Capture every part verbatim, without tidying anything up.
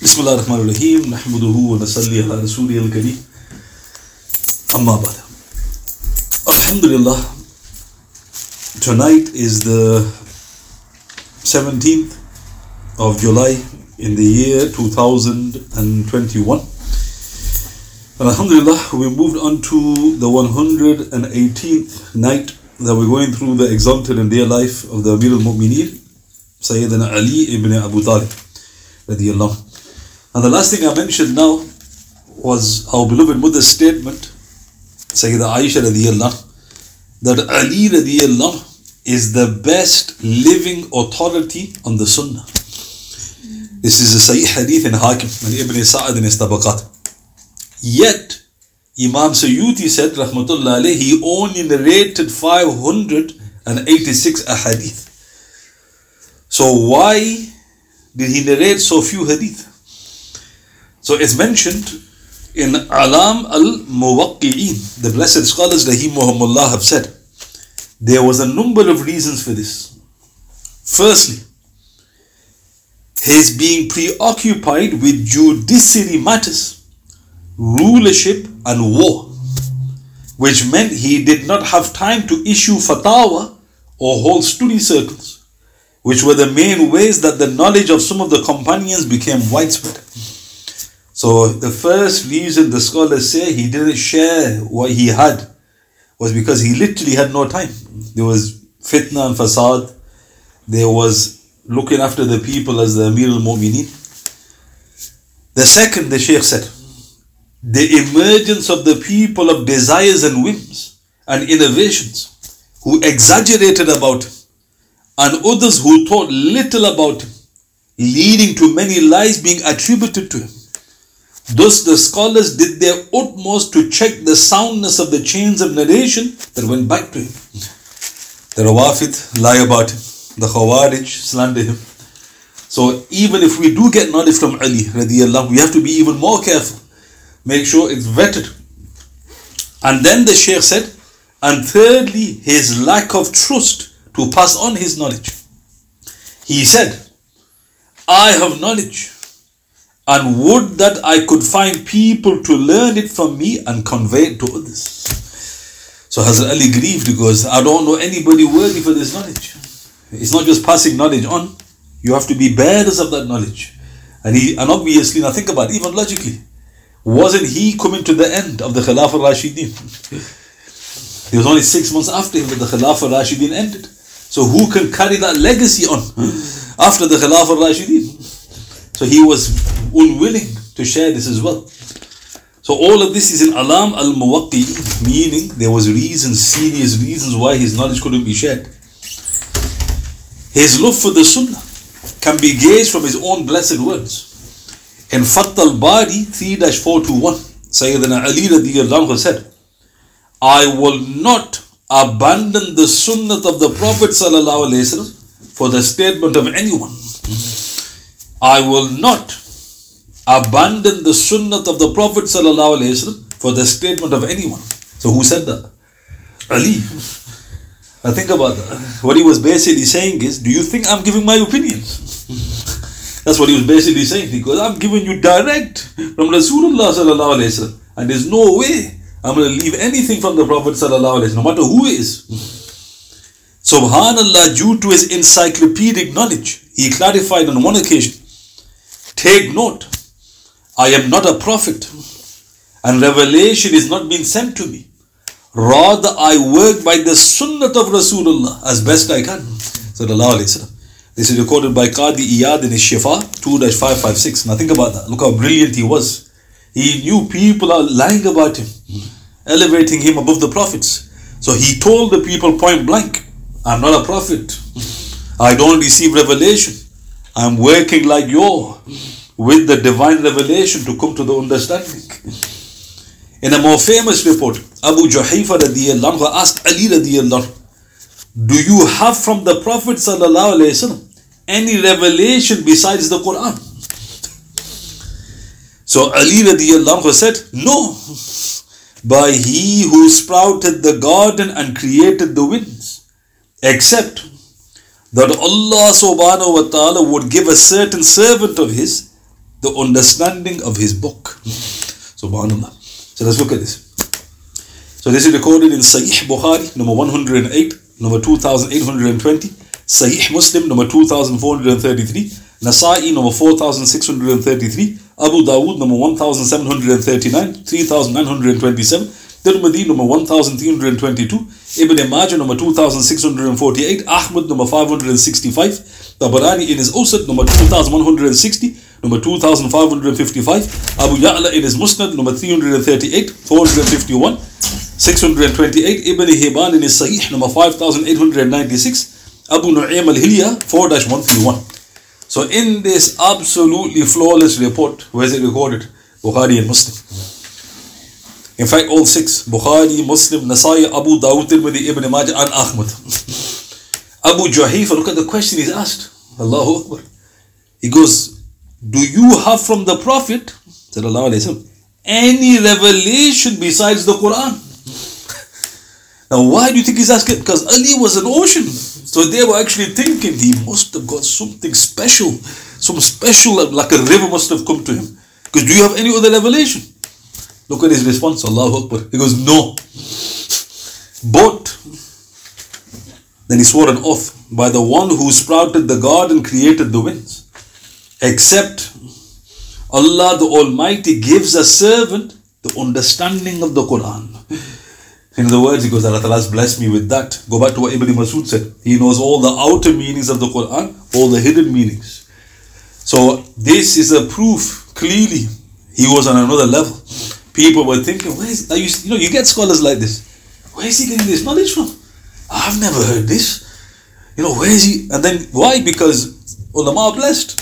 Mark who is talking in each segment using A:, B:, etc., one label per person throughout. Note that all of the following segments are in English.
A: Bismillah ar-Rahman ar-Rahim. Nahmaduhu wa nasalli ala Rasuli al-Kareem. Amma ba'd. Alhamdulillah. Tonight is the seventeenth of July in the year two thousand twenty-one. And Alhamdulillah, we moved on to the one hundred eighteenth night that we're going through the exalted and dear life of the Amir al-Mu'mineen, Sayyidina Ali ibn Abu Talib radiyallahu. And the last thing I mentioned now was our beloved mother's statement, Sayyidah Aisha radiyallahu, that Ali radiyallahu is the best living authority on the Sunnah. This is a Sahih hadith in Hakim and Ibn Sa'ad in his Tabaqat. Yet, Imam Suyuti said, Rahmatullah alayhi, he only narrated five hundred eighty-six ahadith. So why did he narrate so few hadith? So it's mentioned in Alam al-Muwaqqi'in, the blessed scholars rahimahumullah have said, there was a number of reasons for this. Firstly, his being preoccupied with judiciary matters, rulership and war, which meant he did not have time to issue fatwa or hold study circles, which were the main ways that the knowledge of some of the companions became widespread. So the first reason the scholars say he didn't share what he had was because he literally had no time. There was fitna and fasad. There was looking after the people as the Amir al-Mu'mineen. The second, the Shaykh said, the emergence of the people of desires and whims and innovations who exaggerated about him, and others who thought little about him, leading to many lies being attributed to him. Thus the scholars did their utmost to check the soundness of the chains of narration that went back to him. The Rawafid lie about him. The Khawarij slander him. So even if we do get knowledge from Ali radiyallahu, we have to be even more careful. Make sure it's vetted. And then the Shaykh said, and thirdly, his lack of trust to pass on his knowledge. He said, I have knowledge, and would that I could find people to learn it from me and convey it to others. So Hazrat Ali grieved because I don't know anybody worthy for this knowledge. It's not just passing knowledge on, you have to be bearers of that knowledge. And he, and obviously, now think about it, even logically, wasn't he coming to the end of the Khilafah Rashidin? It was only six months after him that the Khilafah Rashidin ended. So who can carry that legacy on after the Khilafah Rashidin? So he was unwilling to share this as well. So all of this is in Alam al-Muwaqqi'in, meaning there was reasons, serious reasons why his knowledge couldn't be shared. His love for the Sunnah can be gauged from his own blessed words. In Fath al-Bari three four twenty-one, Sayyidina Ali radiyallahu anhu said, I will not abandon the Sunnah of the Prophet sallallahu alaihi wasallam for the statement of anyone. I will not abandon the Sunnah of the Prophet sallallahu alaihi wasallam for the statement of anyone. So who said that? Ali. I think about that. What he was basically saying is, do you think I'm giving my opinions? That's what he was basically saying, because I'm giving you direct from Rasulullah sallallahu alaihi wasallam, and there's no way I'm going to leave anything from the Prophet sallallahu alaihi wasallam, no matter who it is. Subhanallah, due to his encyclopedic knowledge, he clarified on one occasion, take note, I am not a prophet, and revelation is not being sent to me. Rather, I work by the Sunnah of Rasulullah as best I can. Sallallahu alaihi wasallam. This is recorded by Qadi Iyad in his Shifa two five five six. Now think about that. Look how brilliant he was. He knew people are lying about him, elevating him above the prophets. So he told the people point blank, I'm not a prophet. I don't receive revelation. I'm working like you with the divine revelation to come to the understanding. In a more famous report, Abu Juhayfa radiyallahu anhu asked Ali radiyallahu anhu, do you have from the Prophet sallallahu alaihi wasallam any revelation besides the Quran? So Ali radiyallahu anhu said, no, by he who sprouted the garden and created the winds, except that Allah subhanahu wa ta'ala would give a certain servant of his the understanding of his book. Subhanallah. So let's look at this. So this is recorded in Sahih Bukhari, number one hundred eight, number two thousand eight hundred twenty, Sahih Muslim, number two thousand four hundred thirty-three, Nasa'i, number four thousand six hundred thirty-three, Abu Dawood, number one thousand seven hundred thirty-nine, three thousand nine hundred twenty-seven, Tirmidhi, number one thousand three hundred twenty-two, Ibn Majah, number two thousand six hundred forty-eight, Ahmad, number five hundred sixty-five, Tabarani in his Awsat, number two thousand one hundred sixty, number two thousand five hundred fifty-five, Abu Ya'la in his Musnad, number three hundred thirty-eight, four hundred fifty-one, six hundred twenty-eight, Ibn Hibban in his Sahih, number five thousand eight hundred ninety-six, Abu Nu'aym al-Hilya, four dash one thirty-one. So in this absolutely flawless report, where is it recorded? Bukhari and Muslim. In fact, all six, Bukhari, Muslim, Nasai, Abu Dawud, Tirmidhi, Ibn Majah, and Ahmad. Abu Juhayfa, look at the question he's asked. Allahu Akbar. He goes, do you have from the Prophet, sallallahu alayhi wa sallam, any revelation besides the Quran? Now, why do you think he's asking? Because Ali was an ocean. So they were actually thinking he must have got something special. Some special, like a river must have come to him. Because do you have any other revelation? Look at his response. Allahu Akbar. He goes, no. But, then he swore an oath by the one who sprouted the garden and created the winds. Except Allah the Almighty gives a servant the understanding of the Quran. In other words, he goes, Allah Ta'ala has blessed me with that. Go back to what Ibn Masud said. He knows all the outer meanings of the Quran, all the hidden meanings. So this is a proof, clearly, he was on another level. People were thinking, where is, are you, you know, you get scholars like this. Where is he getting this knowledge from? I've never heard this. You know, where is he? And then, why? Because ulama are blessed.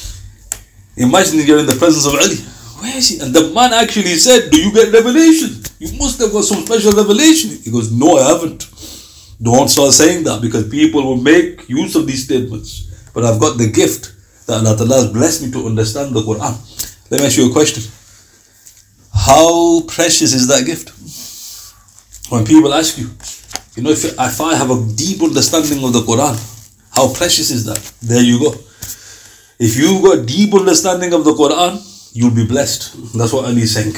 A: Imagine you're in the presence of Ali. Where is he? And the man actually said, do you get revelation? You must have got some special revelation. He goes, no, I haven't. Don't start saying that, because people will make use of these statements. But I've got the gift that Allah Ta'ala has blessed me to understand the Quran. Let me ask you a question. How precious is that gift? When people ask you, you know, if, if I have a deep understanding of the Quran, how precious is that? There you go. If you've got deep understanding of the Quran, you'll be blessed. That's what Ali is saying.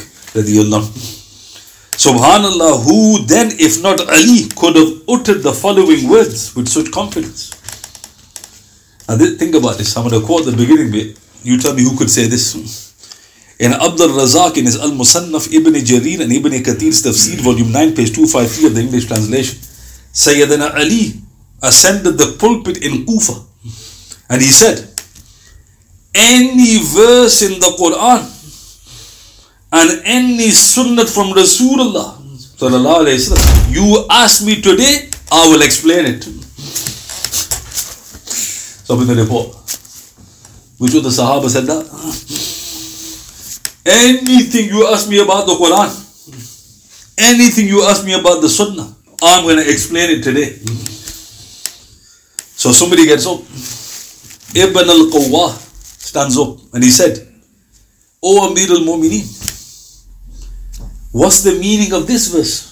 A: Subhanallah, who then, if not Ali, could have uttered the following words with such confidence? Now think about this. I'm going to quote the beginning bit. You tell me who could say this. In Abdul Razak, in his Al-Musannaf, Ibn Jarir and Ibn Kathir's Tafsir, volume nine, page two fifty-three of the English translation, Sayyidina Ali ascended the pulpit in Kufa and he said, any verse in the Quran and any sunnah from Rasulullah sallallahu alayhi wa sallam, you ask me today, I will explain it. So in the report, which of the Sahaba said that? Anything you ask me about the Quran, anything you ask me about the Sunnah, I'm going to explain it today. So somebody gets up. Ibn al-Qawwah stands up and he said, O Amir al-Mu'mineen, what's the meaning of this verse?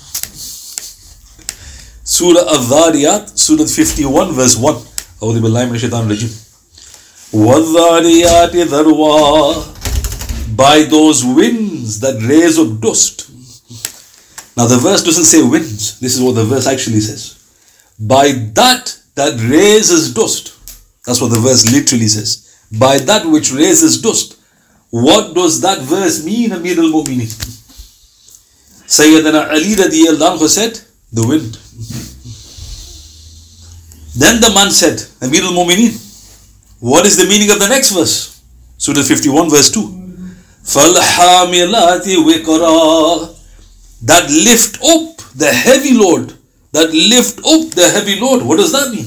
A: Surah Al-Dhariyat, Surah fifty-one, verse one. A'udhu billahi minash shaitanir rajim. Wal-Dhariyati dharwa, by those winds that raise up dust. Now the verse doesn't say winds. This is what the verse actually says. By that that raises dust. That's what the verse literally says. By that which raises dust. What does that verse mean, Amir al-Mu'mineen? Sayyidina Ali radiyallahu anhu said, the wind. Then the man said, Amir al-Mu'mineen, what is the meaning of the next verse? Surah fifty-one, verse two. فَالْحَامِلَاتِ وِقْرًا, that lift up the heavy load. That lift up the heavy load. What does that mean?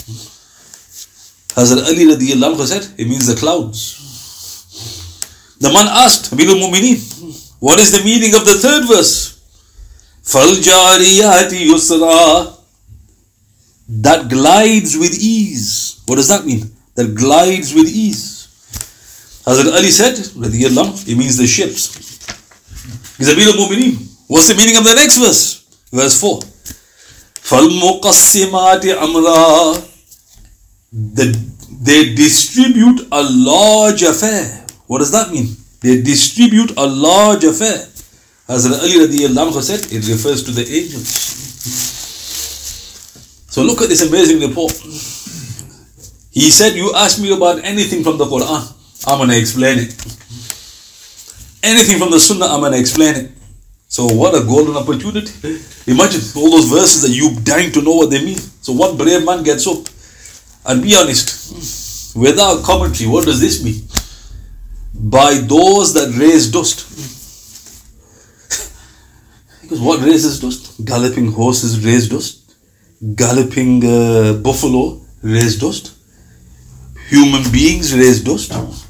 A: Hazrat Ali radiyallahu anhu said, it means the clouds. The man asked, Amir al-Mu'mineen, what is the meaning of the third verse? فَالْجَارِيَاتِ يُسْرًا, that glides with ease. What does that mean? That glides with ease. Hazrat Ali said, radiyallahu anhu, it means the ships. He's Amir al-Mu'mineen. What's the meaning of the next verse? Verse four. فَالْمُقَسِّمَاتِ أَمْرًا, the, they distribute a large affair. What does that mean? They distribute a large affair. Hazrat Ali radiallahu anhu said, it refers to the angels. So look at this amazing report. He said, you ask me about anything from the Quran, I'm going to explain it. Anything from the Sunnah, I'm going to explain it. So what a golden opportunity. Imagine all those verses that you dying to know what they mean. So one brave man gets up and be honest, without commentary, what does this mean? By those that raise dust. Because what raises dust? Galloping horses raise dust. Galloping uh, buffalo raise dust. Human beings raise dust.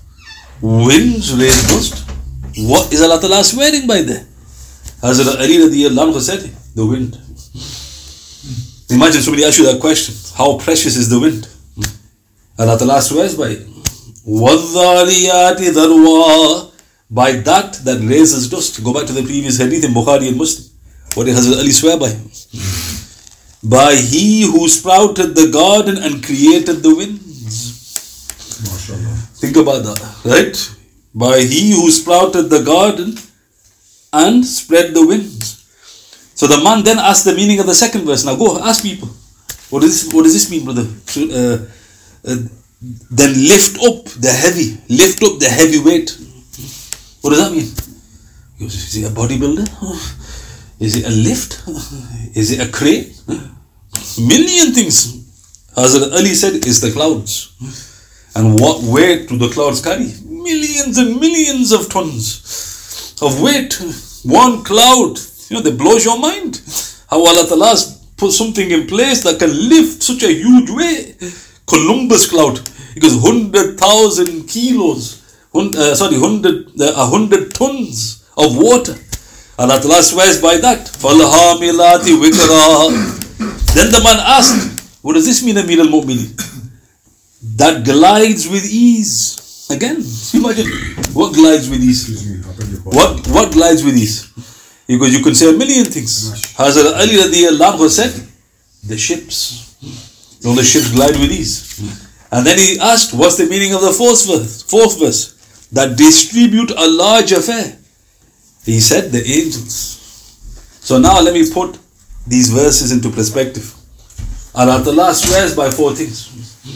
A: Winds raise dust. What is Allah Ta'ala swearing by there? Hazrat Ali radiallahu anhu said, the wind. Imagine somebody asks you that question. How precious is the wind? Allah Ta'ala swears by it. وَالذَّارِيَاتِ ذَرْوَا. By that that raises dust. Go back to the previous hadith in Bukhari and Muslim. What did Hazrat Ali swear by? By he who sprouted the garden and created the winds. MashaAllah. Think about that, right? By he who sprouted the garden and spread the winds. So the man then asked the meaning of the second verse. Now go ask people. What does this, what does this mean, brother? Uh, uh, then lift up the heavy. Lift up the heavy weight. What does that mean? Is it a bodybuilder? Is it a lift? Is it a crane? Million things. Hazrat Ali said, it's the clouds. And what weight do the clouds carry? Millions and millions of tons of weight. One cloud, you know, that blows your mind. How Allah Ta'ala has put something in place that can lift such a huge weight. Columbus cloud. It goes one hundred thousand kilos. Uh, sorry, one hundred, uh, one hundred tons of water. Allah Ta'ala swears by that. فَالْحَامِلَاتِ وِقْرًا. Then the man asked, what does this mean, Amir al-Mu'minin? That glides with ease. Again, imagine, what glides with ease? What, what glides with ease? Because you can say a million things. Hazrat Ali radiallahu anhu said, the ships. You know, the ships glide with ease. And then he asked, what's the meaning of the fourth verse? Fourth verse. That distribute a large affair. He said the angels. So now let me put these verses into perspective. Allah Ta'ala swears by four things.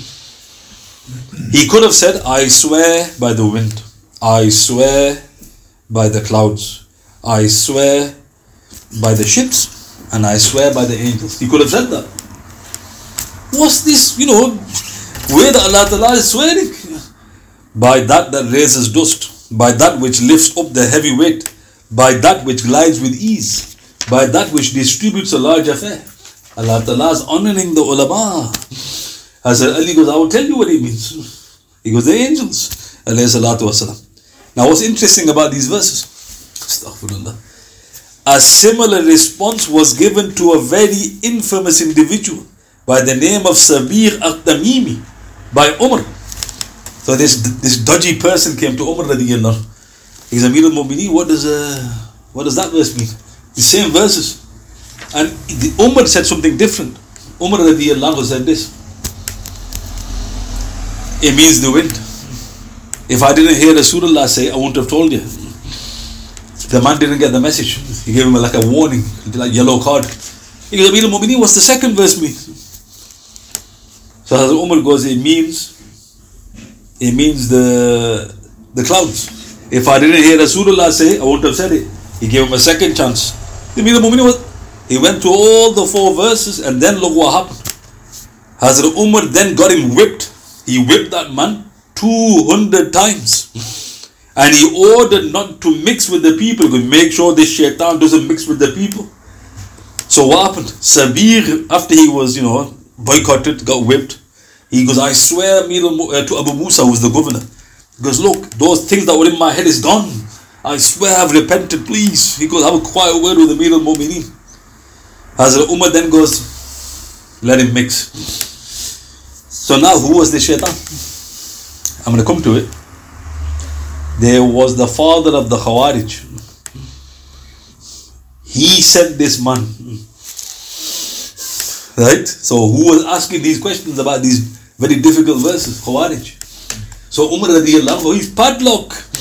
A: He could have said, I swear by the wind. I swear by the clouds. I swear by the ships. And I swear by the angels. He could have said that. What's this, you know, way that Allah Ta'ala is swearing? By that that raises dust. By that which lifts up the heavy weight. By that which glides with ease. By that which distributes a large affair. Allah Ta'ala is honoring the ulama. Hazrat Ali goes, I will tell you what it means. He goes, the angels. Alayhi salatu wasalam. Now what's interesting about these verses? Astaghfirullah. A similar response was given to a very infamous individual by the name of Sabir al-Tamimi by Umar. So this this dodgy person came to Umar radiallahu anhu. He said, Amir al-Mu'mineen, what does uh, what does that verse mean? The same verses. And the Umar said something different. Umar radiallahu anhu said this. It means the wind. If I didn't hear Rasulullah say, I wouldn't have told you. The man didn't get the message. He gave him like a warning, like yellow card. He goes, Amir al-Mu'mineen, what's the second verse mean? So as Umar goes, it means it means the the clouds. If I didn't hear Rasulullah say, I wouldn't have said it. He gave him a second chance. Amir al-Mu'mineen was, he went to all the four verses and then look what happened. Hazrat Umar then got him whipped. He whipped that man two hundred times. And he ordered not to mix with the people. Make sure this shaitan doesn't mix with the people. So what happened? Sabir, after he was, you know, boycotted, got whipped. He goes, I swear to Abu Musa, who was the governor. He goes, look, those things that were in my head is gone. I swear I've repented, please. He goes, have a quiet word with Amir al-Mu'mineen. Hazrat Umar then goes, let him mix. So now who was the shaitan? I'm going to come to it. There was the father of the Khawarij. He sent this man. Right? So who was asking these questions about these very difficult verses? Khawarij. So Umar radiallahu anhu, he's padlock.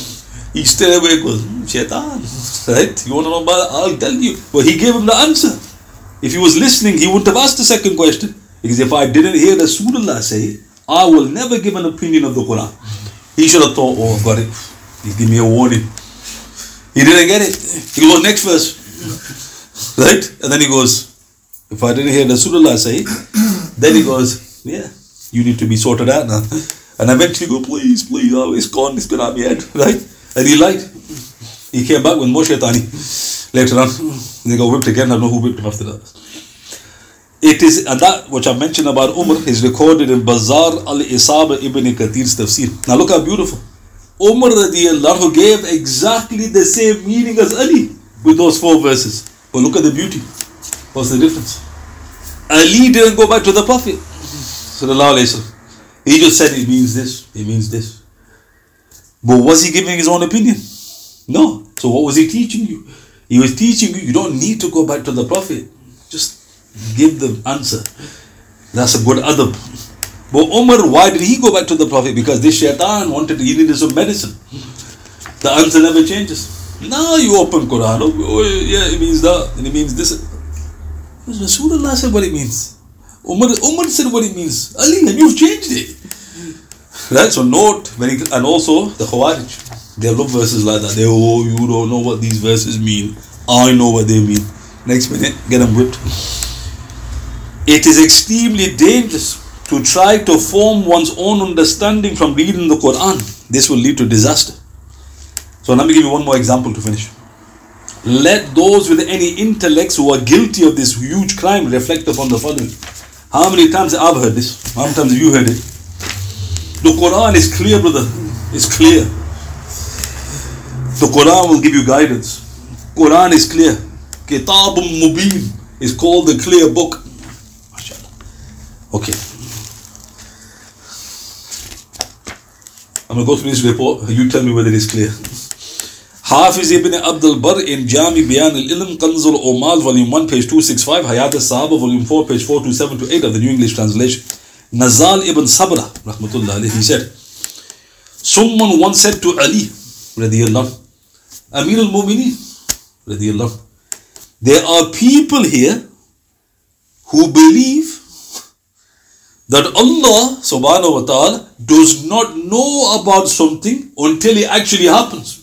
A: He straight away goes, hmm, Shaitan, right? You want to know about it? I'll tell you. But he gave him the answer. If he was listening, he wouldn't have asked the second question. Because if I didn't hear Rasulullah say, I will never give an opinion of the Quran. He should have thought, oh, I've got it. He's giving me a warning. He didn't get it. He goes, next verse. Right? And then he goes, if I didn't hear Rasulullah say, then he goes, yeah, you need to be sorted out now. And eventually go, please, please, oh, it's gone, it's gone out of my head. Right? And he lied. He came back with more shaitani later on. They got whipped again. I don't know who whipped him after that. It is, and that which I mentioned about Umar is recorded in Bazar al-Isaba ibn Kathir's tafsir. Now look how beautiful. Umar radiallahu anhu gave exactly the same meaning as Ali with those four verses. But look at the beauty. What's the difference? Ali didn't go back to the Prophet. He just said it means this, it means this. But was he giving his own opinion? No. So what was he teaching you? He was teaching you, you don't need to go back to the Prophet. Just give the answer. That's a good adab. But Umar, why did he go back to the Prophet? Because this shaitan wanted to, he needed some medicine. The answer never changes. Now you open Quran, oh yeah, it means that, and it means this. Rasulullah said what it means. Umar, Umar said what it means. Ali, and you've changed it. Right? So note, very, and also the Khawarij, they love verses like that. They, oh, you don't know what these verses mean. I know what they mean. Next minute, get them whipped. It is extremely dangerous to try to form one's own understanding from reading the Quran. This will lead to disaster. So let me give you one more example to finish. Let those with any intellects who are guilty of this huge crime reflect upon the following. How many times have I heard this? How many times have you heard it? The Quran is clear, brother. It's clear. The Quran will give you guidance. Quran is clear. Kitabun Mubin is called the clear book. Okay. I'm going to go through this report. You tell me whether it is clear. Hafiz ibn Abdul Barr in Jami Bayan al-Ilm Kanzul Umal volume one page two sixty-five, Hayat al-Sahaba volume four page four twenty-seven to eight of the New English translation. Nazal ibn Sabra rahmatullah alayhi, he said, someone once said to Ali radiyallahu Amir al-Mu'mineen radiyallahu, there are people here who believe that Allah subhanahu wa ta'ala does not know about something until it actually happens.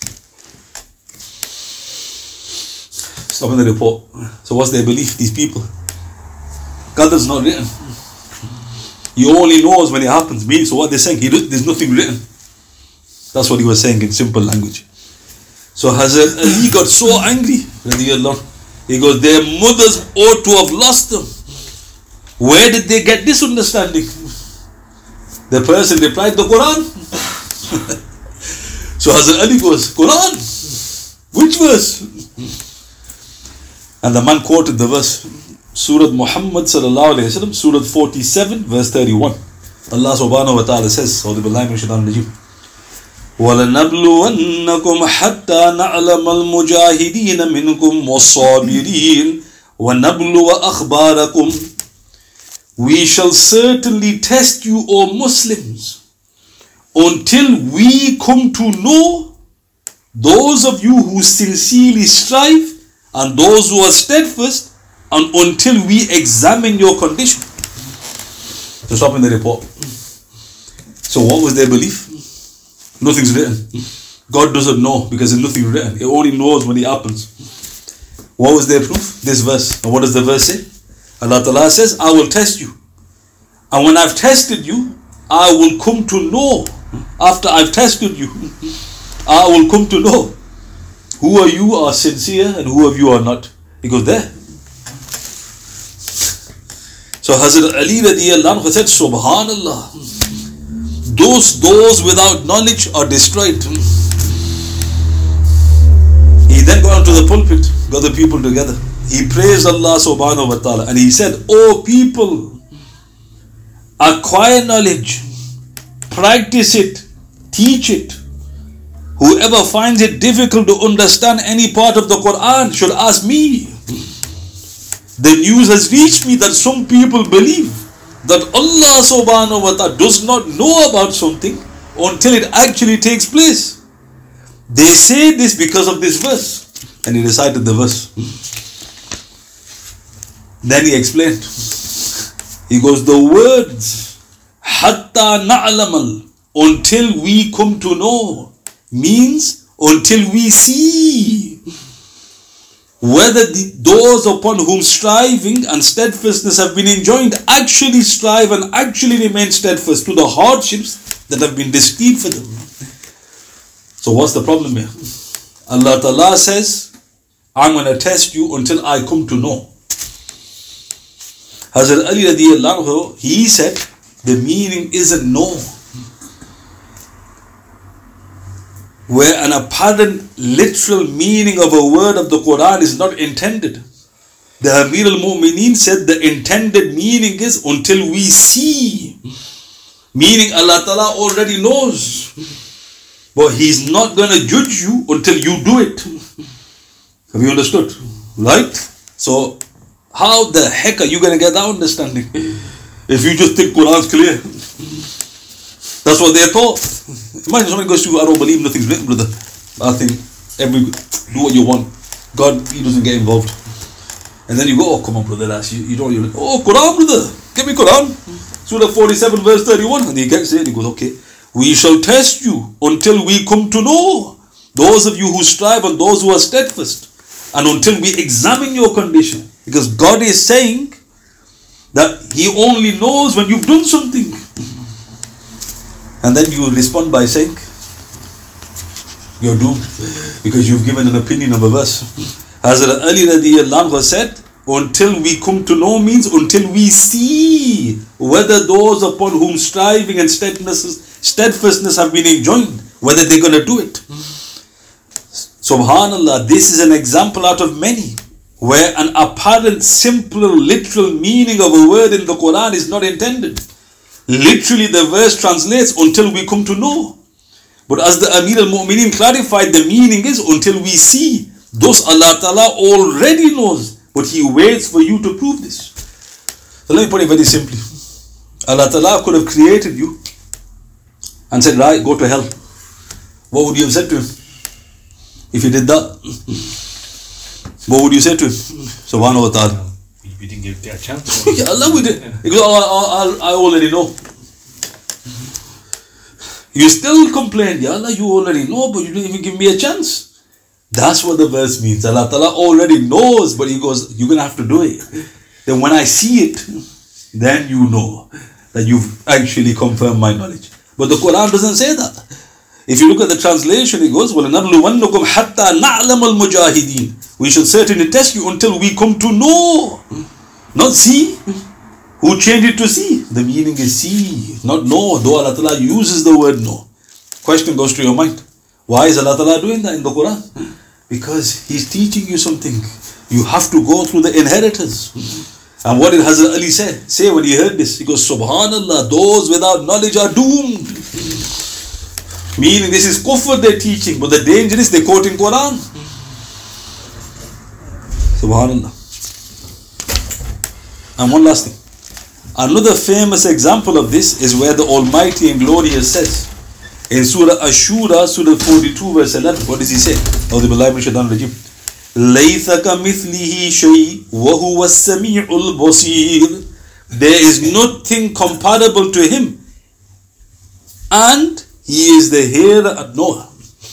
A: Stop in the report. So what's their belief, these people? Qadar's not written. He only knows when it happens. So what they're saying, he, there's nothing written. That's what he was saying in simple language. So Hazrat Ali got so angry. He goes, their mothers ought to have lost them. Where did they get this understanding? The person replied, the Quran. So Hazrat Ali goes, Quran? Which verse? And the man quoted the verse, Surah Muhammad sallallahu alayhi wa sallam, Surah forty-seven, verse thirty-one. Allah subhanahu wa ta'ala says, A'udhu billahi minash shaitanir rajeem, وَلَنَبْلُوَنَّكُمْ حَتَّى نَعْلَمَ الْمُجَاهِدِينَ مِنْكُمْ وَالصَّابِرِينَ وَنَبْلُوَ أَخْبَارَكُمْ. We shall certainly test you, O Muslims, until we come to know those of you who sincerely strive and those who are steadfast, and until we examine your condition. So stop in the report. So what was their belief? Nothing's written. God doesn't know because there's nothing written. It only knows when it happens. What was their proof? This verse. And what does the verse say? Allah Ta'ala says, I will test you. And when I've tested you, I will come to know. After I've tested you, I will come to know who of you are sincere and who of you are not. He goes there. So Hazrat Ali radiyallahu anhu said, Subhanallah, those those without knowledge are destroyed. He then got onto the pulpit, got the people together. He praised Allah subhanahu wa ta'ala and he said, O people, acquire knowledge, practice it, teach it. Whoever finds it difficult to understand any part of the Quran should ask me. The news has reached me that some people believe that Allah subhanahu wa ta'ala does not know about something until it actually takes place. They say this because of this verse. And he recited the verse. Then he explained. He goes, the words hatta na'lamal, until we come to know, means until we see whether the, those upon whom striving and steadfastness have been enjoined actually strive and actually remain steadfast to the hardships that have been decreed for them. So what's the problem here? Allah Ta'ala says, I'm going to test you until I come to know. Hazrat Ali radiallahu anhu, he said, the meaning isn't know. Where an apparent literal meaning of a word of the Quran is not intended. The Amir al-Mu'mineen said the intended meaning is until we see. Meaning Allah Ta'ala already knows. But He's not going to judge you until you do it. Have you understood? Right? So, how the heck are you going to get that understanding? If you just think Quran's clear. That's what they thought. Imagine somebody goes to, I don't believe nothing's written, brother. I think, every, do what you want. God, He doesn't get involved. And then you go, oh, come on, brother, that's you. You don't, you're like, oh, Quran, brother. Give me Quran. Surah forty-seven, verse thirty-one. And he gets it and he goes, okay. We shall test you until we come to know those of you who strive and those who are steadfast. And until we examine your condition. Because God is saying that He only knows when you've done something. And then you respond by saying, you're doomed. Because you've given an opinion of a verse. Hazrat Ali radiallahu anhu said, until we come to know means until we see whether those upon whom striving and steadfastness, steadfastness have been enjoined, whether they're going to do it. Subhanallah, this is an example out of many where an apparent simple literal meaning of a word in the Quran is not intended. Literally the verse translates until we come to know. But as the Amir al-Mu'mineen clarified, the meaning is until we see. Thus Allah Ta'ala already knows, but He waits for you to prove this. So let me put it very simply. Allah Ta'ala could have created you and said, right, go to hell. What would you have said to Him? If He did that, what would you say to Him? Subhanahu wa ta'ala.
B: We didn't give it a chance.
A: Yeah, Allah we did. Because I, I, I already know. You still complain, Ya Allah, you already know, but you didn't even give me a chance. That's what the verse means. Allah Ta'ala already knows, but He goes, you're going to have to do it. Then when I see it, then you know that you've actually confirmed my knowledge. But the Quran doesn't say that. If you look at the translation, it goes, وَلَنَبْلُوَنَّكُمْ حَتَّى نَعْلَمَ الْمُجَاهِدِينَ. We shall certainly test you until we come to know. Not see. Who changed it to see? The meaning is see, not know. Though Allah Ta'ala uses the word know. Question goes to your mind. Why is Allah Ta'ala doing that in the Quran? Because He's teaching you something. You have to go through the inheritors. And what did Hazrat Ali say? Say when he heard this, he goes, Subhanallah, those without knowledge are doomed. Meaning this is kufr they're teaching, but the danger is they quote in Quran. Subhanallah. And one last thing. Another famous example of this is where the Almighty and Glorious says, in Surah Ashura, Surah forty-two, verse eleven, what does He say? A'udhu billahi minash shaitanir rajim. Laysa kamithlihi shay wa huwa as-sami'ul basir. There is nothing comparable to Him, and He is the hearer and knower.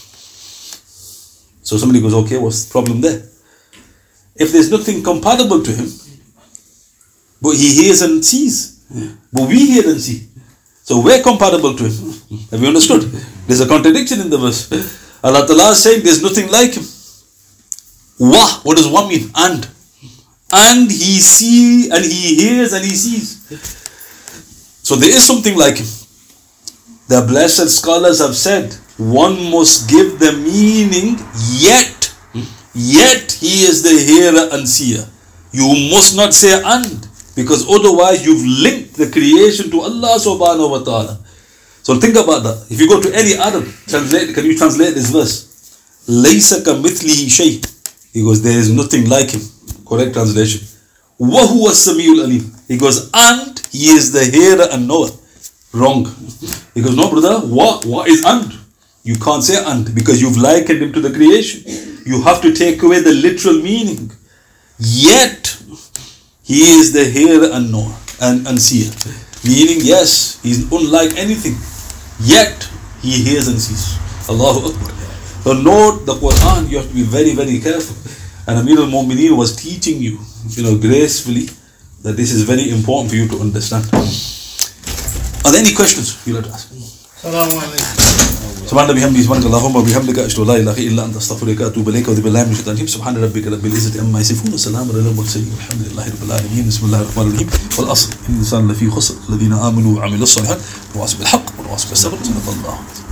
A: So somebody goes, okay, what's the problem there? If there's nothing comparable to Him, but He hears and sees, but we hear and see, so we're comparable to Him. Have you understood? There's a contradiction in the verse. Allah Ta'ala is saying there's nothing like Him. Wah, what does wah mean? And. And He sees, and He hears, and He sees. So there is something like Him. The blessed scholars have said, one must give the meaning, yet, yet He is the hearer and seer. You must not say and, because otherwise you've linked the creation to Allah subhanahu wa ta'ala. So think about that. If you go to any Arab, translate, can you translate this verse? Laysa kamithlihi shay. He goes, there is nothing like Him. Correct translation. Wa huwa as-sami'ul alim. He goes, and He is the hearer and knower. Wrong. He goes, no brother, what, what is and? You can't say ant because you've likened him to the creation. You have to take away the literal meaning. Yet, he is the hearer and knower and, and seer. Meaning, yes, he's unlike anything. Yet, he hears and sees. Allahu Akbar. So note the Quran, you have to be very, very careful. And Amir al-Mu'mineen was teaching you, you know, gracefully, that this is very important for you to understand. Are there any questions you'd like to ask?
C: Assalamu alaikum.
A: سبحان الله بحمده سبحانك اللهم وبحمدك أشهد أن لا إله إلا أنت أستغفرك وأتوب إليك وأعوذ بالله من الشيطان الرجيم سبحان ربك رب العزة عما يصفون وسلام على المرسلين والحمد لله رب العالمين بسم الله الرحمن الرحيم والأصل إن الإنسان لفي خسر الذين آمنوا وعملوا الصالحات وتواصوا بالحق وتواصوا بالصبر صدق الله.